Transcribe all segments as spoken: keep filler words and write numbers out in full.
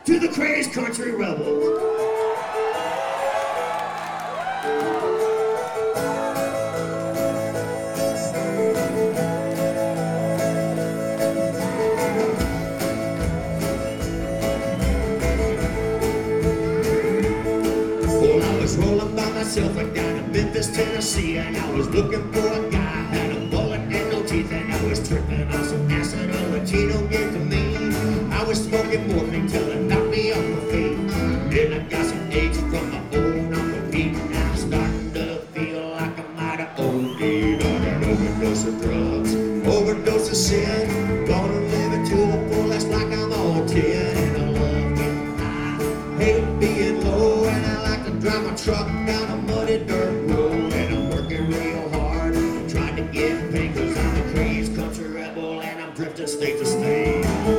to the Crazed Country Rebels. Well, I was rolling by myself down in Memphis, Tennessee, and I was looking for a guy, had a bullet and no teeth, and I was tripping on some acid, a Latino gave to me. I was smoking morphine till it knocked me off my feet. Then I got some AIDS from my old Uncle Pete. Now I'm starting to feel like I might have O D'd on an overdose of drugs, overdose of sin. Gonna live it to the fullest like I'm on ten. And I love getting high, hate being low, and I like to drive my truck down a muddy dirt road. And I'm working real hard, trying to get paid, cause I'm a crazed country rebel and I'm drifting state to state.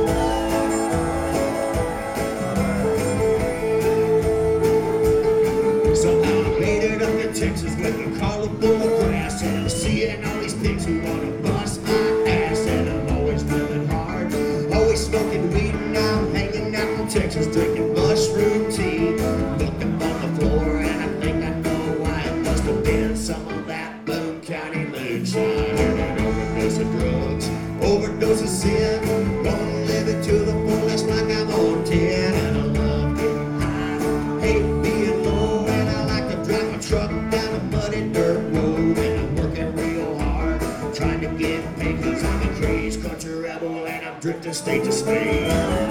Somehow I made it up in Texas with a collar full of grass, and I'm seeing all these pigs who wanna bust my ass. And I'm always living hard, always smoking weed, and now I'm hanging out in Texas drinking mushroom tea. Looking on the floor and I think I know why. It must have been some of that Boone County moonshine. And an overdose of drugs, overdose of sin. Gonna live it to the fullest like I'm on ten. And I love getting high, hate being low, and I like to drive my truck down a muddy dirt road. And I'm working real hard, trying to get paid, cause I'm a crazed country rebel and I'm drifting state to state.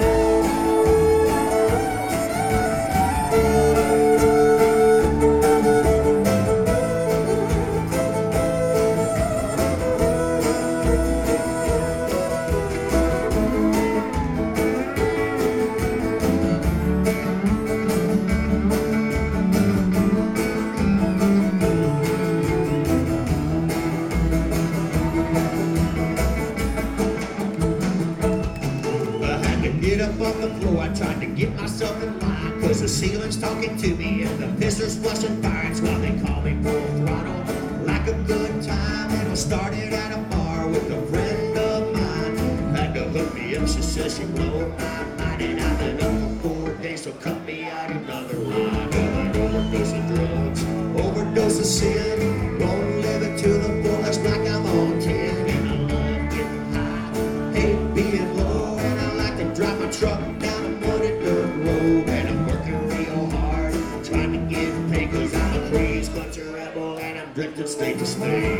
Get up on the floor, I tried to get myself in line, cause the ceiling's talking to me and the pistol's flushing fire. It's why they call me full throttle, like a good time. And I started at a bar with a friend of mine. Had to hook me up, she said she blew my mind. And I've been up for four days, so cut me out another line. An overdose of drugs, overdose of sin. Gonna live it to the fullest like I'm on ten. And I love getting high, hate being low, and I like to drive my truck down a muddy dirt road. And I'm working real hard, trying to get paid, cause I'm a crazed country rebel and I'm drifting state to state.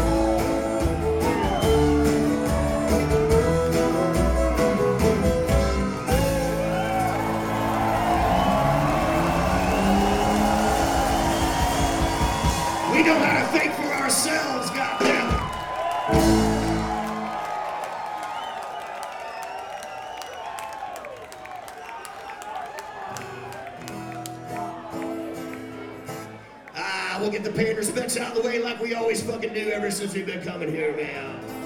We know how to think for ourselves, goddammit. Ah, we'll get the paying respects out of the way like we always fucking do ever since we've been coming here, man.